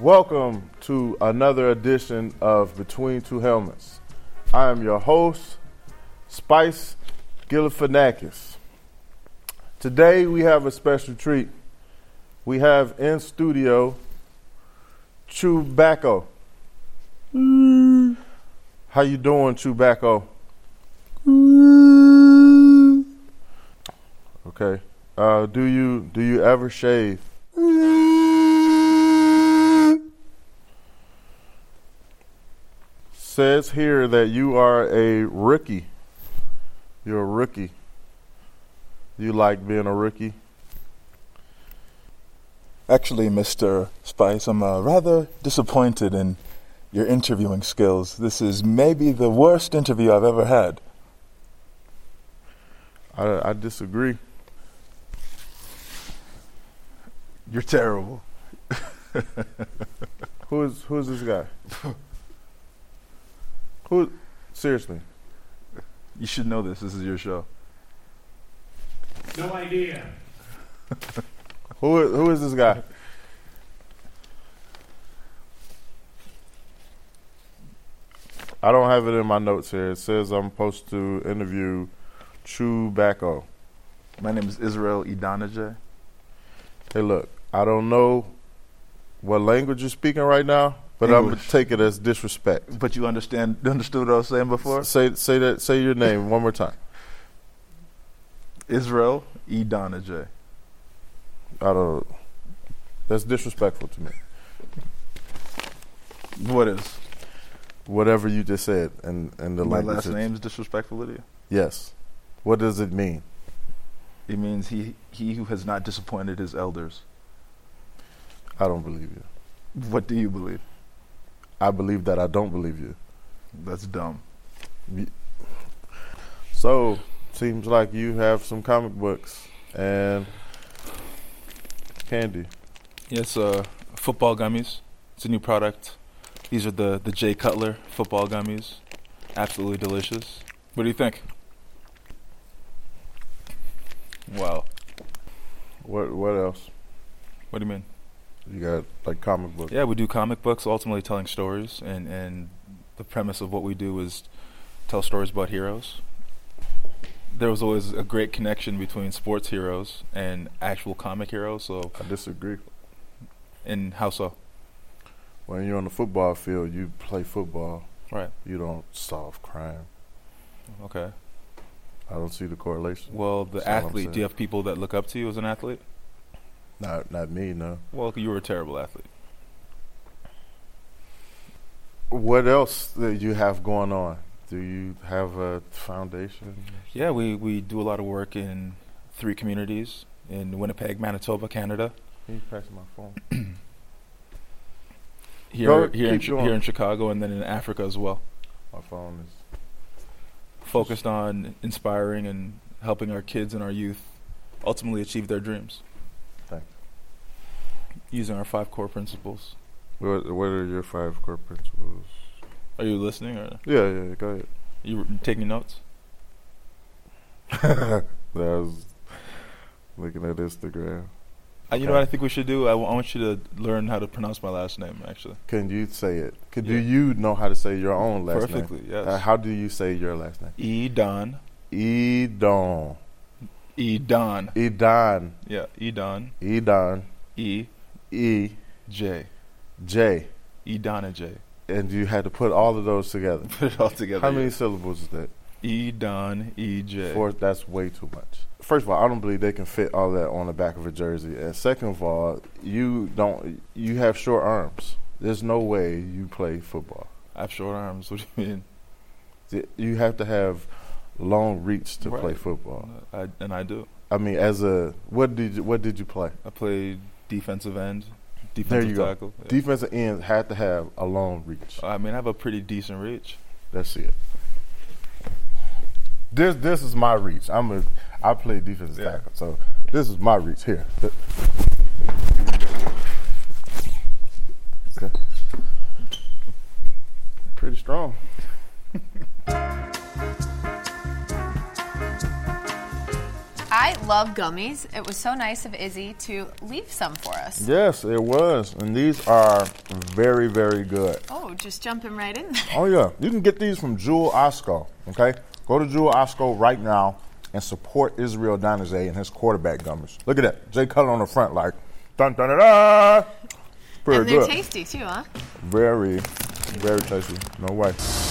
Welcome to another edition of Between Two Helmets. I am your host, Spice Galifianakis. Today we have a special treat. We have in studio Chewbacca. How you doing, Chewbacca? Okay. Do you ever shave? Says here that you are a rookie. You're a rookie. You like being a rookie? Actually, Mr. Spice, I'm rather disappointed in your interviewing skills. This is maybe the worst interview I've ever had. I disagree. You're terrible. Who's this guy? Seriously? You should know this. This is your show. No idea. Who is this guy? I don't have it in my notes here. It says I'm supposed to interview Chewbacca. My name is Israel Idanije. Hey, look, I don't know what language you're speaking right now, but English. I'm gonna take it as disrespect. But you understood what I was saying before? Say your name one more time. Israel Idanije. I don't. That's disrespectful to me. What is? Whatever you just said, and the My language. last name is disrespectful to you? Yes. What does it mean? It means he who has not disappointed his elders. I don't believe you. What do you believe? I believe that I don't believe you. That's dumb. So, seems like you have some comic books and candy. Yes, football gummies. It's a new product. These are the Jay Cutler football gummies. Absolutely delicious. What do you think? Wow. What else? What do you mean? You got like comic books? Yeah, we do comic books, ultimately telling stories, and the premise of what we do is tell stories about heroes. There was always a great connection between sports heroes and actual comic heroes. So I disagree. And how so? When you're on the football field, you play football. Right. You don't solve crime. Okay. I don't see the correlation. Well, the That's all I'm athlete, saying. do you have people that look up to you as an athlete? Not me, no. Well, you were a terrible athlete. What else do you have going on? Do you have a foundation? Yeah, we do a lot of work in 3 communities in Winnipeg, Manitoba, Canada. Can you pass my phone? Here keep going. in Chicago, and then in Africa as well. My phone is... Focused on inspiring and helping our kids and our youth ultimately achieve their dreams. Thanks. Using our 5 core principles. What are your 5 core principles? Are you listening, or Yeah, go ahead. you taking notes? I was looking at Instagram. You know what I think we should do? I want you to learn how to pronounce my last name, actually. Can you say it? Do Yeah. you know how to say your own last name? Perfectly, yes. How do you say your last name? Edon. Edon. Edon. Edon. Yeah, Edon. Edon. E. E. J. J. Edonije. And you had to put all of those together. Put it all together. How many syllables is that? Edon. E.J. That's way too much. First of all, I don't believe they can fit all that on the back of a jersey. And second of all, you have short arms. There's no way you play football. I have short arms. What do you mean? You have to have long reach to Right. play football. I do. I mean, what did you play? I played defensive end, There defensive you go. tackle. Yeah. Defensive ends had to have a long reach. I mean, I have a pretty decent reach. That's it. This is my reach. I play defensive Yeah. tackle, so this is my reach here. Okay. Pretty strong. I love love gummies. It was so nice of Izzy to leave some for us. Yes, it was. And these are very, very good. Oh, just jumping right in there. Oh, yeah. You can get these from Jewel Osco, okay? Go to Jewel Osco right now and support Israel Donizet and his quarterback gummies. Look at that. Jay Cutler on the front like, dun, dun, dun, dun. Pretty And they're good. tasty, too, huh? Very, very tasty. No way.